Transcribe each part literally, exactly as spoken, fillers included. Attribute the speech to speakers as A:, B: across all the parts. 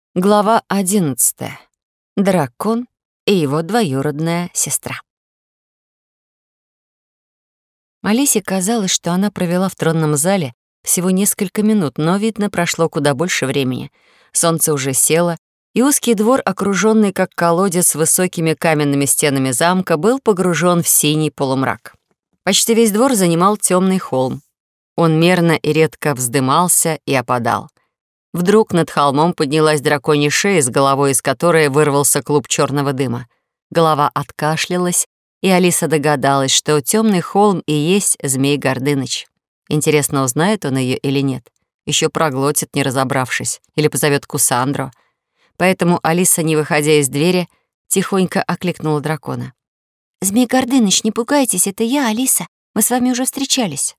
A: Глава одиннадцатая. Дракон и его двоюродная сестра. Алисе казалось, что она провела в тронном зале всего несколько минут, но, видно, прошло куда больше времени. Солнце уже село, и узкий двор, окруженный как колодец высокими каменными стенами замка, был погружен в синий полумрак. Почти весь двор занимал темный холм. Он мерно и редко вздымался и опадал. Вдруг над холмом поднялась драконья шея, с головой из которой вырвался клуб черного дыма. Голова откашлялась, и Алиса догадалась, что темный холм и есть Змей Гордыныч. Интересно, узнает он ее или нет? Еще проглотит, не разобравшись, или позовет Кусандру. Поэтому Алиса, не выходя из двери, тихонько окликнула дракона. «Змей Гордыныч, не пугайтесь, это я, Алиса. Мы с вами уже встречались».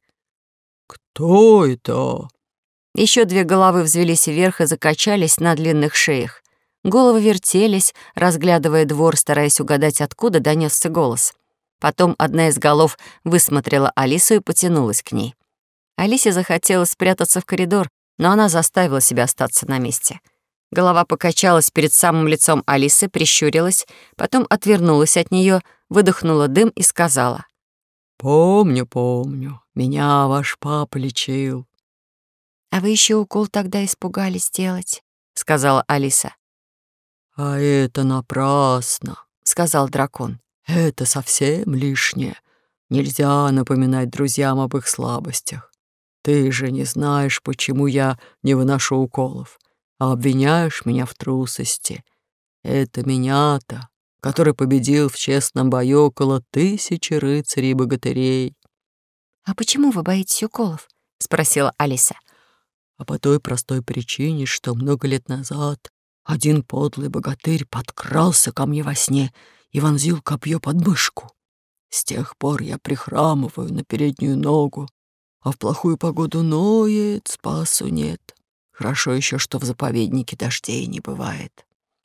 B: «Кто это?»
A: Еще две головы взвелись вверх и закачались на длинных шеях. Головы вертелись, разглядывая двор, стараясь угадать, откуда донесся голос. Потом одна из голов высмотрела Алису и потянулась к ней. Алисе захотелось спрятаться в коридор, но она заставила себя остаться на месте. Голова покачалась перед самым лицом Алисы, прищурилась, потом отвернулась от нее, выдохнула дым и сказала.
B: «Помню, помню. Меня ваш папа лечил».
A: «А вы еще укол тогда испугались делать», — сказала Алиса.
B: «А это напрасно», —
A: сказал дракон.
B: «Это совсем лишнее. Нельзя напоминать друзьям об их слабостях. Ты же не знаешь, почему я не выношу уколов, а обвиняешь меня в трусости. Это меня-то, который победил в честном бою около тысячи рыцарей и богатырей».
A: «А почему вы боитесь уколов?» — спросила Алиса.
B: «А по той простой причине, что много лет назад один подлый богатырь подкрался ко мне во сне и вонзил копье под мышку. С тех пор я прихрамываю на переднюю ногу, а в плохую погоду ноет, спасу нет. Хорошо еще, что в заповеднике дождей не бывает».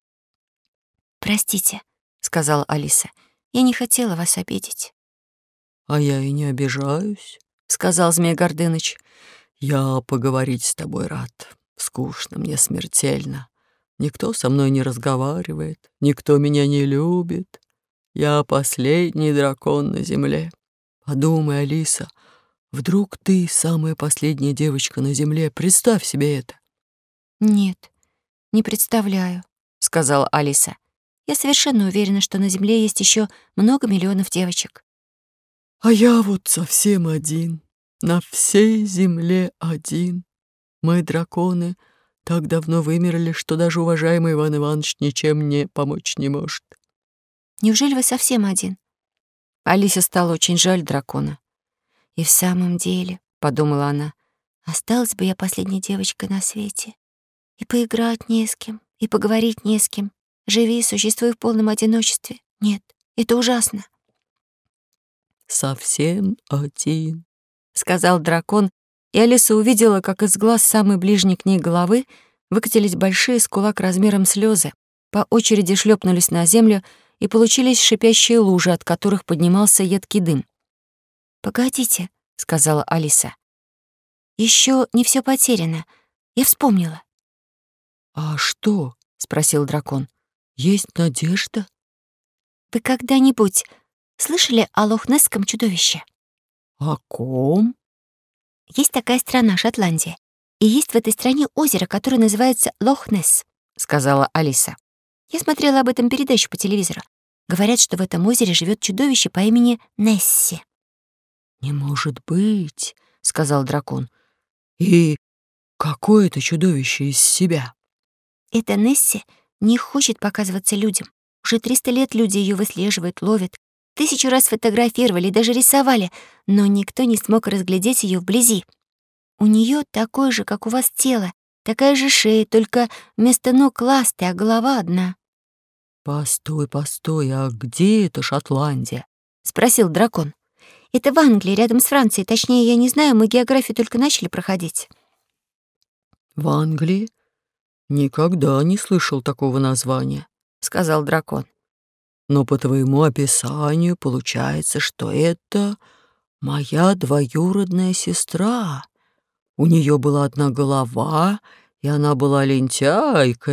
A: «Простите», — сказала Алиса, — «я не хотела вас обидеть».
B: «А я и не обижаюсь»,
A: — сказал Змей Гордыныч.
B: «Я поговорить с тобой рад. Скучно мне смертельно. Никто со мной не разговаривает, никто меня не любит. Я последний дракон на земле. Подумай, Алиса, вдруг ты самая последняя девочка на земле? Представь себе это».
A: «Нет, не представляю», — сказала Алиса. «Я совершенно уверена, что на земле есть еще много миллионов девочек».
B: «А я вот совсем один, на всей земле один. Мы, драконы, так давно вымерли, что даже уважаемый Иван Иванович ничем мне помочь не может».
A: «Неужели вы совсем один?» Алисе стало очень жаль дракона. «И в самом деле», — подумала она, — «осталась бы я последней девочкой на свете. И поиграть не с кем, и поговорить не с кем. Живи и существуй в полном одиночестве. Нет, это ужасно».
B: «Совсем один»,
A: — сказал дракон, и Алиса увидела, как из глаз самой ближней к ней головы выкатились большие с кулак размером слезы, по очереди шлепнулись на землю, и получились шипящие лужи, от которых поднимался едкий дым. «Погодите», — сказала Алиса. «Еще не все потеряно. Я вспомнила».
B: «А что?» — спросил дракон. «Есть надежда?»
A: «Вы когда-нибудь слышали о лохнесском чудовище?»
B: «О ком?»
A: «Есть такая страна, Шотландия, и есть в этой стране озеро, которое называется Лох-Несс», — сказала Алиса. «Я смотрела об этом передачу по телевизору. Говорят, что в этом озере живет чудовище по имени Несси».
B: «Не может быть», — сказал дракон. «И какое это чудовище из себя?»
A: «Эта Несси не хочет показываться людям. Уже триста лет люди ее выслеживают, ловят. Тысячу раз фотографировали и даже рисовали, но никто не смог разглядеть ее вблизи. У нее такое же, как у вас, тело, такая же шея, только вместо ног ласты, а голова одна».
B: «Постой, постой, а где это Шотландия?»
A: — спросил дракон. «Это в Англии, рядом с Францией. Точнее, я не знаю, мы географию только начали проходить».
B: «В Англии? Никогда не слышал такого названия»,
A: — сказал дракон.
B: «Но по твоему описанию получается, что это моя двоюродная сестра. У нее была одна голова, и она была лентяйкой,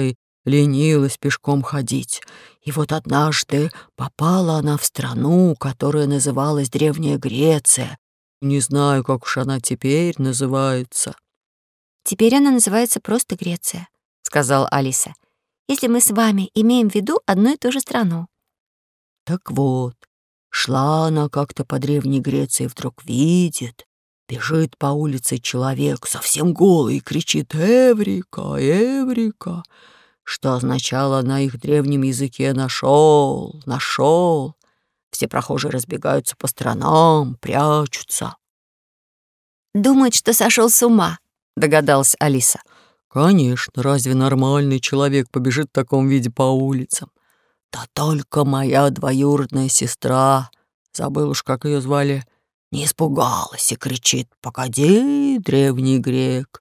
B: ленилась пешком ходить. И вот однажды попала она в страну, которая называлась Древняя Греция. Не знаю, как уж она теперь называется.
A: «Теперь она называется просто Греция», — сказала Алиса, «если мы с вами имеем в виду одну и ту же страну».
B: Так вот, шла она как-то по Древней Греции, вдруг видит, бежит по улице человек, совсем голый, и кричит «Эврика! Эврика!», что означало на их древнем языке «нашел! Нашел!». Все прохожие разбегаются по сторонам, прячутся.
A: «Думает, что сошел с ума», — догадалась Алиса.
B: Конечно, разве нормальный человек побежит в таком виде по улицам? Да только моя двоюродная сестра, забыл уж, как ее звали, не испугалась и кричит: «Погоди, древний грек,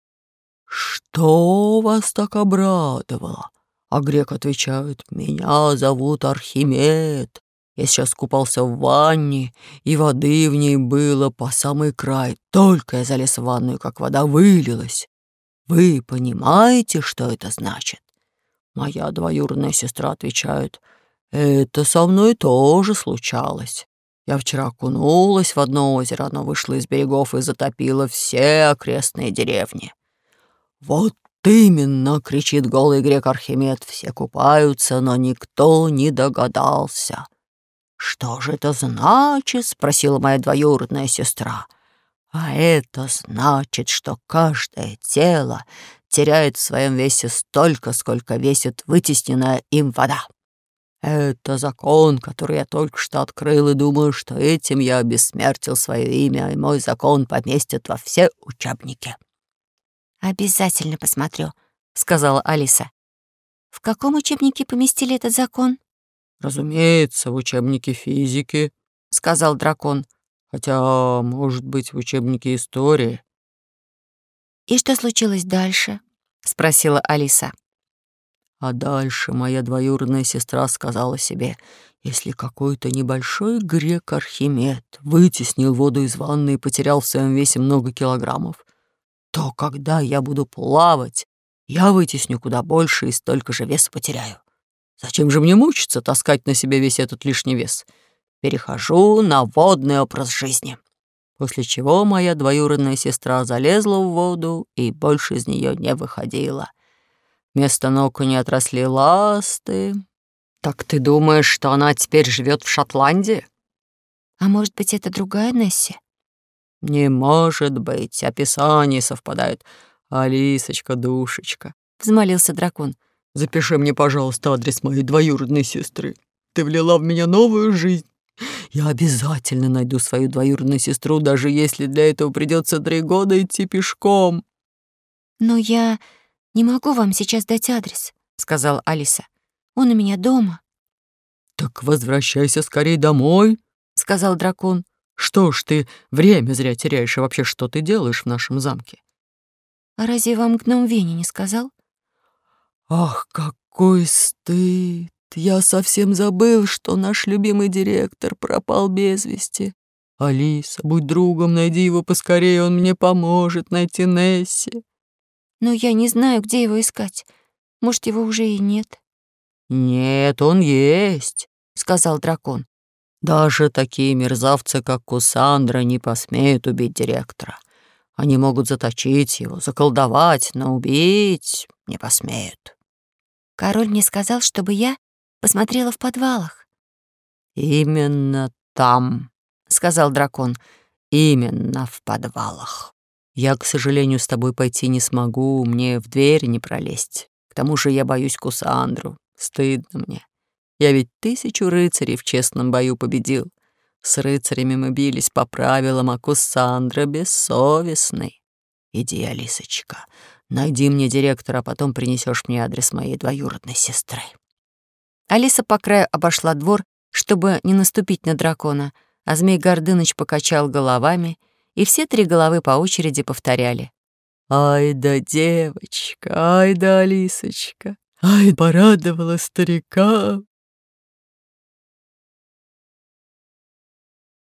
B: что вас так обрадовало?» А грек отвечает: «Меня зовут Архимед. Я сейчас купался в ванне, и воды в ней было по самый край. Только я залез в ванную, как вода вылилась. Вы понимаете, что это значит?» Моя двоюродная сестра отвечает: «Это со мной тоже случалось. Я вчера окунулась в одно озеро, оно вышло из берегов и затопило все окрестные деревни». «Вот именно!» — кричит голый грек Архимед. «Все купаются, но никто не догадался». «Что же это значит?» — спросила моя двоюродная сестра. «А это значит, что каждое тело теряет в своем весе столько, сколько весит вытесненная им вода. Это закон, который я только что открыл, и думаю, что этим я обессмертил свое имя, и мой закон поместят во все учебники».
A: «Обязательно посмотрю», — сказала Алиса. «В каком учебнике поместили этот закон?»
B: «Разумеется, в учебнике физики», — сказал дракон. «Хотя, может быть, в учебнике истории».
A: «И что случилось дальше?» — спросила Алиса.
B: А дальше моя двоюродная сестра сказала себе: «Если какой-то небольшой грек Архимед вытеснил воду из ванны и потерял в своем весе много килограммов, то когда я буду плавать, я вытесню куда больше и столько же веса потеряю. Зачем же мне мучиться, таскать на себе весь этот лишний вес? Перехожу на водный образ жизни». После чего моя двоюродная сестра залезла в воду и больше из нее не выходила. Вместо ног у нее отросли ласты. «Так ты думаешь, что она теперь живет в Шотландии?»
A: «А может быть, это другая Несси?»
B: «Не может быть, описания совпадают. Алисочка, душечка», — взмолился дракон, «запиши мне, пожалуйста, адрес моей двоюродной сестры. Ты влила в меня новую жизнь. Я обязательно найду свою двоюродную сестру, даже если для этого придется три года идти пешком».
A: «Но я не могу вам сейчас дать адрес», — сказала Алиса. «Он у меня дома».
B: «Так возвращайся скорее домой», — сказал дракон. «Что ж ты время зря теряешь, и вообще, что ты делаешь в нашем замке?»
A: «А разве вам гном Веня не сказал?»
B: «Ах, какой стыд! Я совсем забыл, что наш любимый директор пропал без вести. Алиса, будь другом, найди его поскорее, он мне поможет найти Несси».
A: «Но я не знаю, где его искать. Может, его уже и нет».
B: «Нет, он есть», — сказал дракон. «Даже такие мерзавцы, как Кусандра, не посмеют убить директора. Они могут заточить его, заколдовать, но убить не посмеют».
A: «Король мне сказал, чтобы я посмотрела в подвалах».
B: «Именно там», — сказал дракон, — «именно в подвалах. Я, к сожалению, с тобой пойти не смогу, мне в дверь не пролезть. К тому же я боюсь Кусандру, стыдно мне. Я ведь тысячу рыцарей в честном бою победил. С рыцарями мы бились по правилам, а Кусандра бессовестный. Иди, Алисочка, найди мне директора, а потом принесешь мне адрес моей двоюродной сестры».
A: Алиса по краю обошла двор, чтобы не наступить на дракона, а Змей Гордыныч покачал головами, и все три головы по очереди повторяли:
B: «Ай да девочка, ай да Алисочка, ай, порадовала старика,